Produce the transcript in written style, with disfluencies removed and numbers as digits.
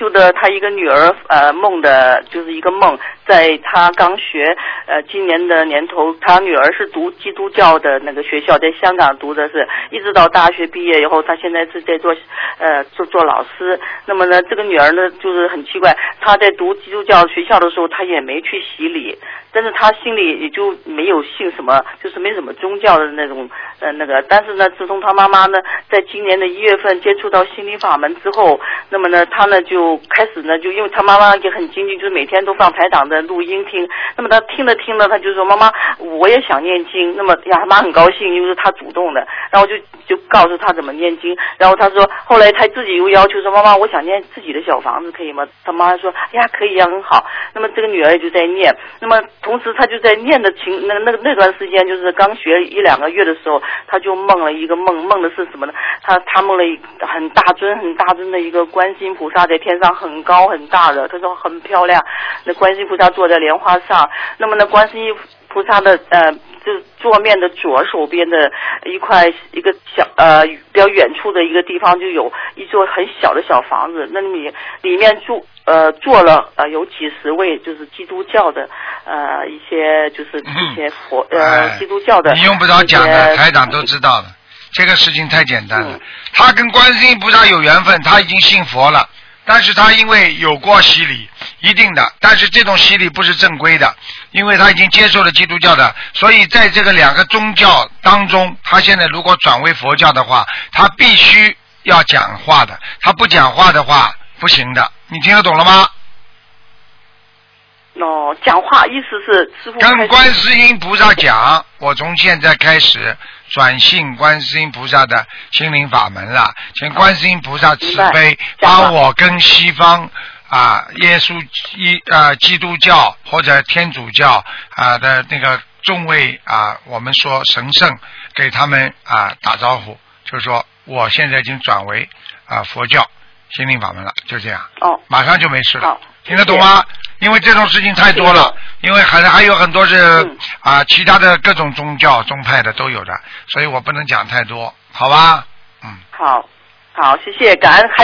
修的他一个女儿梦的，就是一个梦，在他刚学今年的年头，他女儿是读基督教的那个学校，在香港读的是，一直到大学毕业以后，他现在是在做老师。那么呢，这个女儿呢就是很奇怪，她在读基督教学校的时候，她也没去洗礼，但是她心里也就没有信什么，就是没什么宗教的那种但是呢，自从她妈妈呢在今年的1月份接触到心灵法门之后，那么呢，她呢就开始呢，就因为她妈妈也很精进，就是每天都放台长的录音听。那么她听了，她就说妈妈，我也想念经。那么呀，她妈很高兴，因为是她主动的，然后就告诉她怎么念经。然后她说，后来她自己又要求说，妈妈，我想念自己的小房子，可以吗？她妈妈说，哎呀，可以呀，很好。那么这个女儿也就在念，那么同时她就在念的那段时间，就是刚学1-2个月的时候，她就梦了一个梦，梦的是什么呢？她梦了一个很大尊的一个观世音菩萨在天上，很高很大的，她说很漂亮。那观世音菩萨坐在莲花上，那么呢，观世音菩萨的就是桌面的左手边的一个小比较远处的一个地方，就有一座很小的小房子，那里面坐了有几十位就是基督教的一些基督教的， 你用不着讲的，台长都知道的。这个事情太简单了，他跟观世音菩萨有缘分，他已经信佛了，但是他因为有过洗礼，一定的，但是这种洗礼不是正规的，因为他已经接受了基督教的，所以在这个2个宗教当中，他现在如果转为佛教的话，他必须要讲话的，他不讲话的话不行的，你听得懂了吗？ 讲话意思是师父跟观世音菩萨讲，我从现在开始转信观世音菩萨的心灵法门了，请观世音菩萨慈悲，帮我跟西方耶稣基督教或者天主教的那个众位我们说神圣，给他们打招呼，就是说我现在已经转为佛教心灵法门了，就这样。马上就没事了，听得懂吗？因为这种事情太多了，因为还有很多是其他的各种宗教宗派的都有的，所以我不能讲太多，好吧？ 好，谢谢，感恩。